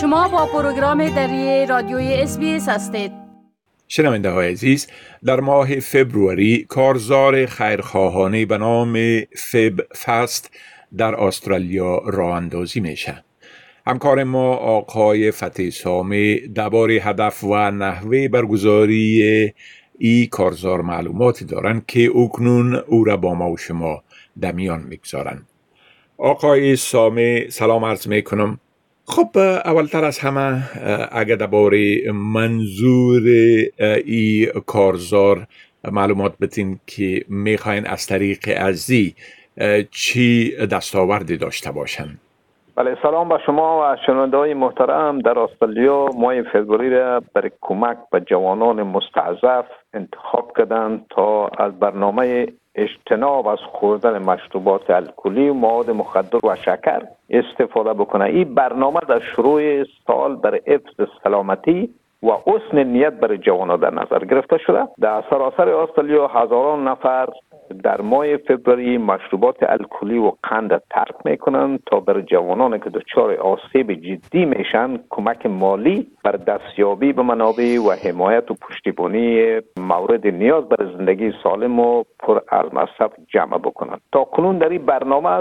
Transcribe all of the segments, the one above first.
شما با پروگرام دری رادیوی SBS هستید. شنونده های عزیز، در ماه فبروری کارزار خیرخواهانه به نام فب فست در استرالیا راه اندازی میشه. همکار ما آقای فتح سامی درباره هدف و نحوه برگزاری ای کارزار معلوماتی دارند که اکنون او را با ما و شما در میان میگذارند. آقای سامی سلام عرض میکنم. خب اولتر از همه اگر درباره منظور ای کارزار معلومات بدین که میخواین از طریق ازی چی دستاوردی داشته باشن؟ بله، سلام به شما و شنونده‌های محترم. در استرالیا ماه فوریه را برای کمک به جوانان مستضعف انتخاب کردند تا از برنامه اجتناب از خوردن مشروبات الکلی و مواد مخدر و شکر استفاده بکنه. این برنامه در شروع سال برای حفظ سلامتی و حسن نیت برای جوانان در نظر گرفته شده. در سراسر استرالیا هزاران نفر در ماه فوریه مشروبات الکلی و قند ترک میکنند تا برای جوانان که دچار آسیب جدی میشن کمک مالی بر دستیابی به منابع و حمایت و پشتیبانی مورد نیاز برای زندگی سالم و پر از مصرف جمع بکنند. تا کنون در این برنامه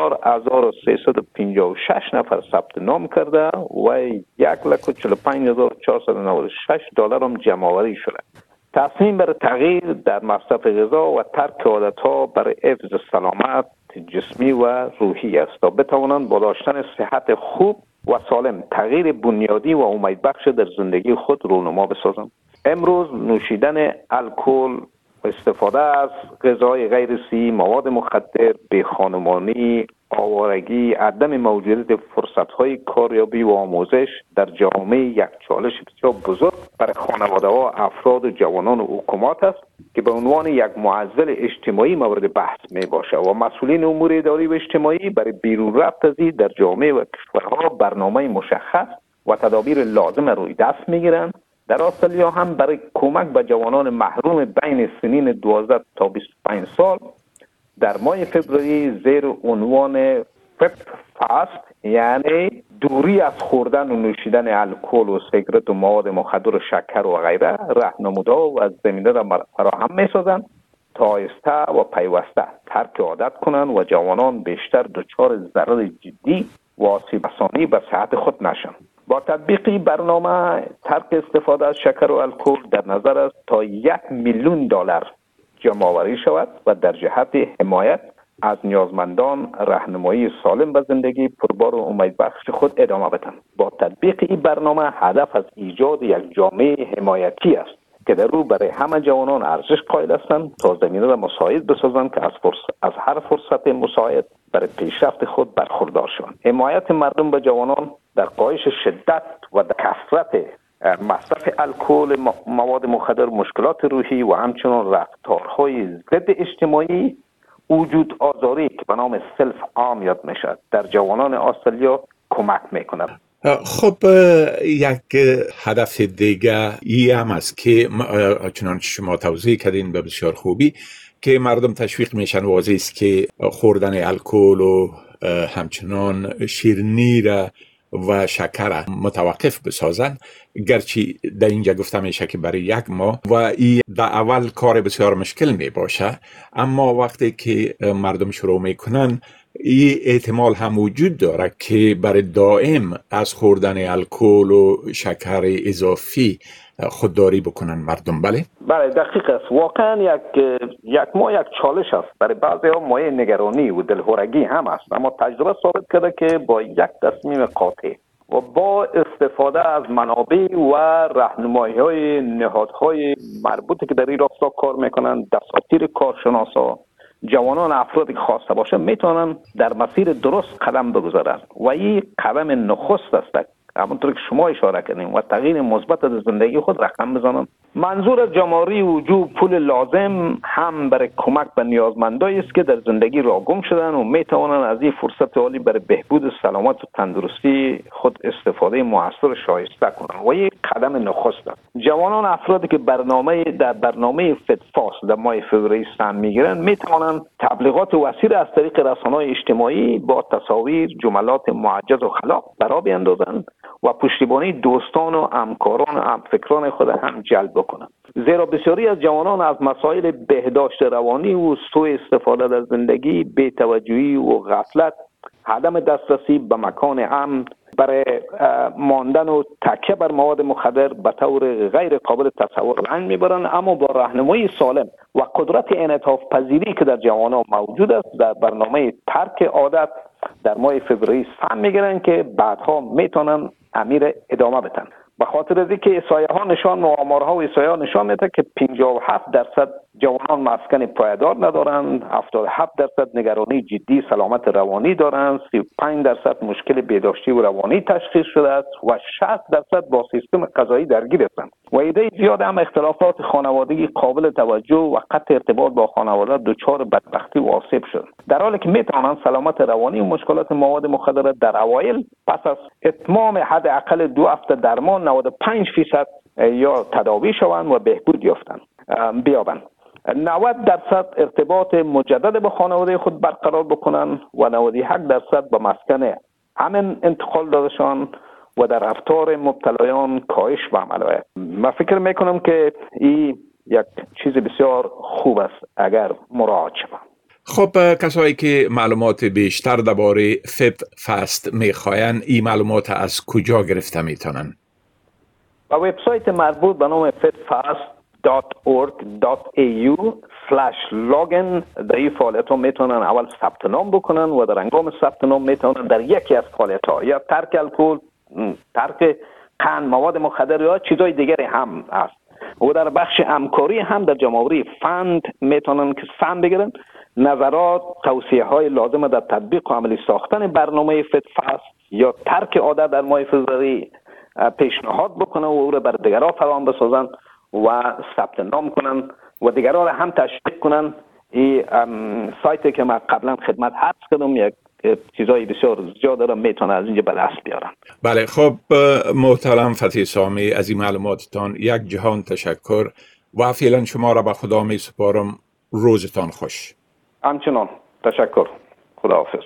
4356 نفر ثبت نام کرده و 1,45,496 دلار هم جمع آوری شده. تصمیم بر تغییر در مصرف غذا و ترک عادت‌ها برای حفظ سلامت جسمی و روحی است تا بتوانند با داشتن صحت خوب و سالم تغییر بنیادی و امیدبخش در زندگی خود رونما بسازند. امروز نوشیدن الکل، استفاده از غذای غیر صحی، مواد مخدر، بی‌خانمانی، آوارگی، عدم موجودیت فرصت‌های کاریابی و آموزش در جامعه یک چالش بسیار بزرگ برای خانواده‌ها، افراد و جوانان و حکومت است که به عنوان یک معضل اجتماعی مورد بحث میباشه و مسئولین امور اداری و اجتماعی برای بیرون رفت از در جامعه و کشورها برنامه مشخص و تدابیر لازم روی دست میگیرند. در استرالیا هم برای کمک به جوانان محروم بین سنین 12 تا 25 سال در ماه فوریه زیر عنوان فب فاست، یعنی دوری از خوردن و نوشیدن الکل و سیگارت و مواد مخدر و شکر و غیره، راهنمودها و زمینه را فراهم می‌سازند تا آهسته و پیوسته ترک عادت کنند و جوانان بیشتر دچار ضرر جدی و آسیب رسانی به صحت خود نشوند. با تطبیق برنامه ترک استفاده از شکر و الکل در نظر است تا 1,000,000 دلار جمع آوری شود و در جهت حمایت از نیازمندان راهنمایی سالم به زندگی پربار و امیدبخش خود ادامه بدهند. با تطبیق این برنامه هدف از ایجاد یک جامعه حمایتی است که در او برای همه جوانان ارزش قائل هستند تا زمینه را مساعد بسازند که از هر فرصت مساعد برای پیشرفت خود برخوردار شوند. حمایت مردم به جوانان در کاهش شدت و در کثرت مصرف الکل، مواد مخدر، مشکلات روحی و همچنین رفتارهای ضد اجتماعی، وجود آزاری که به نام سلف هارم یاد میشد در جوانان استرالیا کمک میکند. خب یک هدف دیگه ای هم است که چنانچه شما توضیح کردین به بسیار خوبی که مردم تشویق میشن واضح است که خوردن الکل و همچنان شیرینی را و شکر متوقف بسازن، گرچه در اینجا گفته میشه که برای 1 ماه و این در اول کار بسیار مشکل می باشه، اما وقتی که مردم شروع میکنن این احتمال هم وجود داره که برای دائم از خوردن الکل و شکر اضافی خودداری بکنن مردم. بله دقیق است. واقعا یک ماه یک چالش است برای بعضی ها، مایه نگرانی و دلهورگی هم است، اما تجربه ثابت کرده که با یک تصمیم قاطع و با استفاده از منابع و راهنمایی‌های نهادهای مربوطه که در این راستا کار میکنن، دساتیر کارشناسا، جوانان، افرادی که خواسته باشه میتونن در مسیر درست قدم بگذارن و این قدم نخست است، همونطور که شما اشاره کردین، و تغییر مثبت در زندگی خود رقم بزنن منظور از جمع‌آوری وجوب پول لازم هم برای کمک به نیازمندانی است که در زندگی را گم شدن و میتوانند از این فرصت عالی برای بهبود سلامت و تندرستی خود استفاده موثر و شایسته کنند و یک قدم نخست است. جوانان افرادی که در برنامه فدفاست در ماه فوریه سهم میگیرند میتوانند تبلیغات وسیع از طریق رسانه‌های اجتماعی با تصاویر، جملات معجز و خلاق برآ بیندازند و پشتیبانی دوستان و همکاران و همفکران خود هم جلب کنند. زیرا بسیاری از جوانان از مسائل بهداشت روانی و سوء استفاده از زندگی، بی‌توجهی و غفلت، عدم دسترسی به مکان امن، برای ماندن و تکیه بر مواد مخدر به طور غیر قابل تصور رنج میبرند، اما با راهنمایی سالم و قدرت انعطاف پذیری که در جوانان موجود است در برنامه ترک عادت در ماه فوریه سهم میگیرند که بعدها میتونن امیر ادامه بدن. به خاطر از اینکه احصایه‌ها نشان و آمارها و احصایه‌ها نشان میده که 57% جوانان مسکن پایدار ندارند، 77% نگرانی جدی سلامت روانی دارند، 35% مشکل بهداشتی و روانی تشخیص شده است و 60% با سیستم قضایی درگیر هستند و عده زیاد هم اختلافات خانوادگی قابل توجه و قطع ارتباط با خانواده دچار بدبختی و آسیب شد، در حالی که میتوانند سلامت روانی و مشکلات مواد مخدر در اوایل پس از اتمام حداقل 2 هفته درمان 95% یا تداوی شوند و بهبود بیابند. 90% ارتباط مجدد با خانواده خود برقرار بکنند و 91% به مسکن امن انتقال دادشان و در رفتار مبتلایان کاهش به عمل آید. من فکر میکنم که این یک چیز بسیار خوب است اگر مراعات شود. خب کسایی که معلومات بیشتر درباره فدفاست میخواین این معلومات از کجا گرفته میتونن؟ با وبسایت مربوط به نام fedfast.org.au/login در این فعالیت ها میتونن اول ثبت نام بکنن و در هنگام ثبت نام میتونن در یکی از فعالیت ها یا ترک الکل، ترک قند، مواد مخدر یا چیزای دیگری هم است و در بخش همکاری هم در جمع‌آوری فند میتونن که سهم بگیرن، نظرات، توصیه های لازم در تطبیق و عملی ساختن برنامه فدفاست یا ترک عادت در ماه فوریه پیشنهاد بکنن و او را بر دیگران فراهم بسازن و ثبت نام کنن و دیگران را هم تشویق کنن. این سایتی که من قبلا خدمت عرض کردم یک چیزای بسیار زیاد را میتونه از اینجا به دست بیارن. بله، خب محترم فتحی سامی، از این معلوماتتان یک جهان تشکر و فعلا شما را به خدا می سپارم. روزتان خوش. همچنان تشکر. خداحافظ.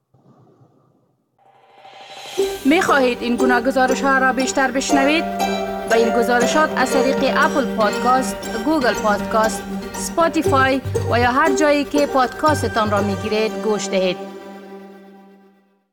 می خواهید این گناه گزارش ها را بیشتر بشنوید؟ با این گزارشات از طریق اپل پادکاست، گوگل پادکاست، سپاتیفای و یا هر جایی که پادکاستتان را می گیرید گوش دهید.